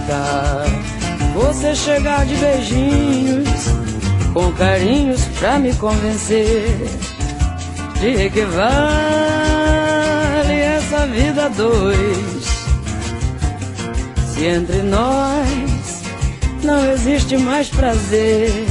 adianta você chegar de beijinhos com carinhos pra me convencer de que vale essa vida a dois, se entre nós não existe mais prazer.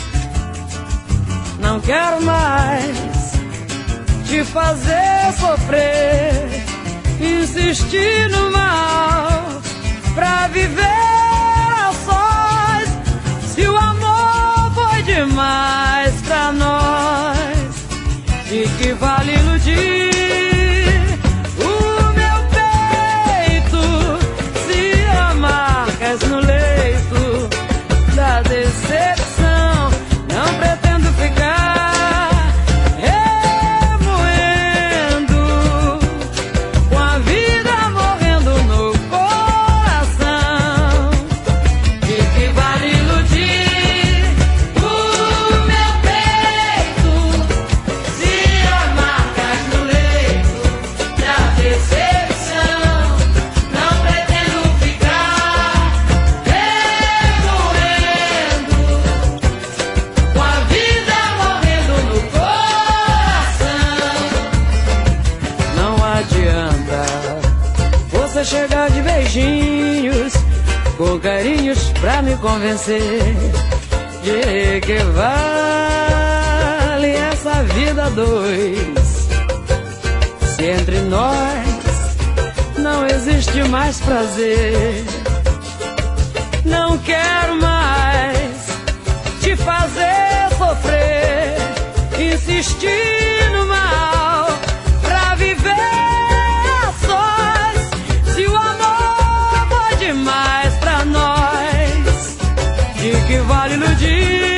Não quero mais te fazer sofrer, insistir no mal pra viver a sós. Se o amor foi demais pra nós, de que vale iludir o meu peito se há marcas no leito da decepção? Não pretendo ficar remoendo com a vida morrendo no coração. De que vale iludir o meu peito se há marcas no leito da decepção? Não pretendo ficar remoendo com a vida morrendo no coração. Não adianta você chegar de beijinhos com carinhos pra me convencer de que vale essa vida a dois, se entre nós não existe mais prazer. Não quero mais te fazer sofrer, insistir no mal pra viver a sós. Se o amor foi demais pra nós, de que vale iludir